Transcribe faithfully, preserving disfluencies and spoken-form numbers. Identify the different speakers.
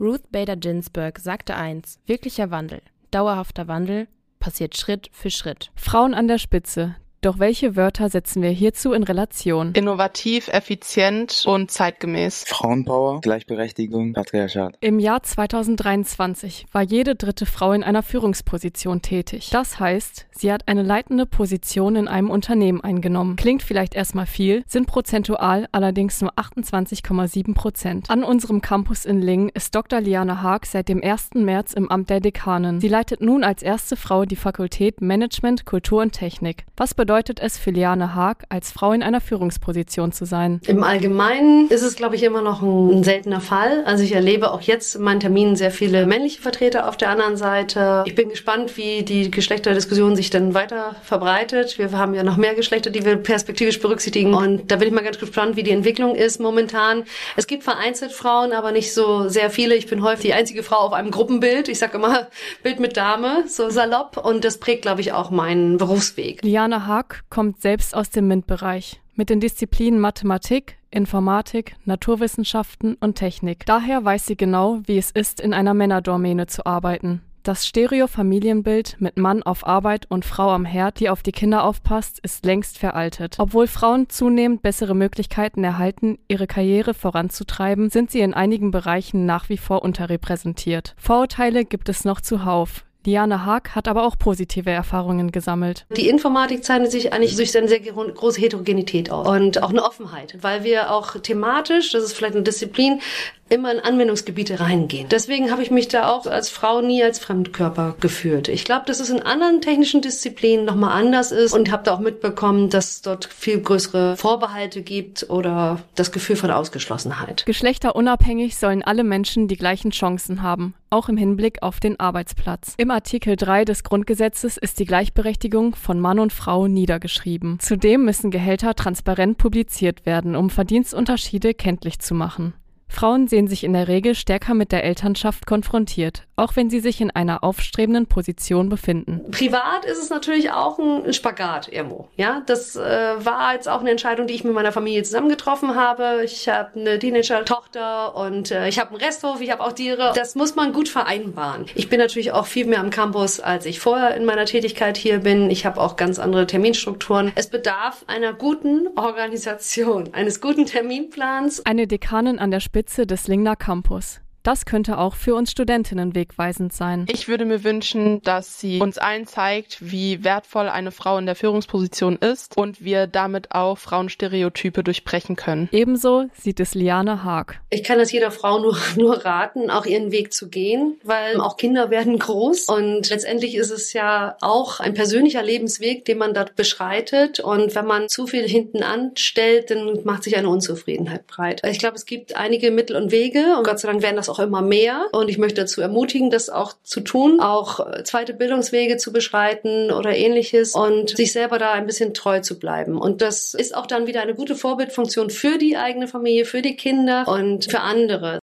Speaker 1: Ruth Bader Ginsburg sagte eins: Wirklicher Wandel, dauerhafter Wandel, passiert Schritt für Schritt.
Speaker 2: Frauen an der Spitze. Doch welche Wörter setzen wir hierzu in Relation?
Speaker 3: Innovativ, effizient und zeitgemäß.
Speaker 4: Frauenpower, Gleichberechtigung, Patriarchat.
Speaker 2: Im Jahr zweitausenddreiundzwanzig war jede dritte Frau in einer Führungsposition tätig. Das heißt, sie hat eine leitende Position in einem Unternehmen eingenommen. Klingt vielleicht erstmal viel, sind prozentual allerdings nur achtundzwanzig Komma sieben Prozent. An unserem Campus in Lingen ist Doktor Liane Haag seit dem ersten März im Amt der Dekanin. Sie leitet nun als erste Frau die Fakultät Management, Kultur und Technik. Was bedeutet bedeutet es für Liane Haag, als Frau in einer Führungsposition zu sein?
Speaker 5: Im Allgemeinen ist es, glaube ich, immer noch ein, ein seltener Fall. Also ich erlebe auch jetzt in meinen Terminen sehr viele männliche Vertreter auf der anderen Seite. Ich bin gespannt, wie die Geschlechterdiskussion sich dann weiter verbreitet. Wir haben ja noch mehr Geschlechter, die wir perspektivisch berücksichtigen. Und da bin ich mal ganz gespannt, wie die Entwicklung ist momentan. Es gibt vereinzelt Frauen, aber nicht so sehr viele. Ich bin häufig die einzige Frau auf einem Gruppenbild. Ich sage immer Bild mit Dame, so salopp. Und das prägt, glaube ich, auch meinen Berufsweg.
Speaker 2: Liane Haag kommt selbst aus dem MINT-Bereich mit den Disziplinen Mathematik, Informatik, Naturwissenschaften und Technik. Daher weiß sie genau, wie es ist, in einer Männerdomäne zu arbeiten. Das Stereo-Familienbild mit Mann auf Arbeit und Frau am Herd, die auf die Kinder aufpasst, ist längst veraltet. Obwohl Frauen zunehmend bessere Möglichkeiten erhalten, ihre Karriere voranzutreiben, sind sie in einigen Bereichen nach wie vor unterrepräsentiert. Vorurteile gibt es noch zuhauf. Liane Haag hat aber auch positive Erfahrungen gesammelt.
Speaker 5: Die Informatik zeichnet sich eigentlich durch eine sehr große Heterogenität aus und auch eine Offenheit, weil wir auch thematisch, das ist vielleicht eine Disziplin, immer in Anwendungsgebiete reingehen. Deswegen habe ich mich da auch als Frau nie als Fremdkörper gefühlt. Ich glaube, dass es in anderen technischen Disziplinen nochmal anders ist und habe da auch mitbekommen, dass es dort viel größere Vorbehalte gibt oder das Gefühl von Ausgeschlossenheit.
Speaker 2: Geschlechterunabhängig sollen alle Menschen die gleichen Chancen haben, auch im Hinblick auf den Arbeitsplatz. Im Artikel drei des Grundgesetzes ist die Gleichberechtigung von Mann und Frau niedergeschrieben. Zudem müssen Gehälter transparent publiziert werden, um Verdienstunterschiede kenntlich zu machen. Frauen sehen sich in der Regel stärker mit der Elternschaft konfrontiert, auch wenn sie sich in einer aufstrebenden Position befinden.
Speaker 5: Privat ist es natürlich auch ein Spagat irgendwo. Ja, das äh, war jetzt auch eine Entscheidung, die ich mit meiner Familie zusammen getroffen habe. Ich habe eine Teenager-Tochter und äh, ich habe einen Resthof, ich habe auch Tiere. Das muss man gut vereinbaren. Ich bin natürlich auch viel mehr am Campus, als ich vorher in meiner Tätigkeit hier bin. Ich habe auch ganz andere Terminstrukturen. Es bedarf einer guten Organisation, eines guten Terminplans.
Speaker 2: Eine Dekanin an der Spitze des Lingner Campus. Das könnte auch für uns Studentinnen wegweisend sein.
Speaker 3: Ich würde mir wünschen, dass sie uns allen zeigt, wie wertvoll eine Frau in der Führungsposition ist und wir damit auch Frauenstereotype durchbrechen können.
Speaker 2: Ebenso sieht es Liane Haag.
Speaker 5: Ich kann es jeder Frau nur, nur raten, auch ihren Weg zu gehen, weil auch Kinder werden groß und letztendlich ist es ja auch ein persönlicher Lebensweg, den man dort beschreitet und wenn man zu viel hinten anstellt, dann macht sich eine Unzufriedenheit breit. Ich glaube, es gibt einige Mittel und Wege und Gott sei Dank werden das auch immer mehr und ich möchte dazu ermutigen, das auch zu tun, auch zweite Bildungswege zu beschreiten oder ähnliches und sich selber da ein bisschen treu zu bleiben. Und das ist auch dann wieder eine gute Vorbildfunktion für die eigene Familie, für die Kinder und für andere.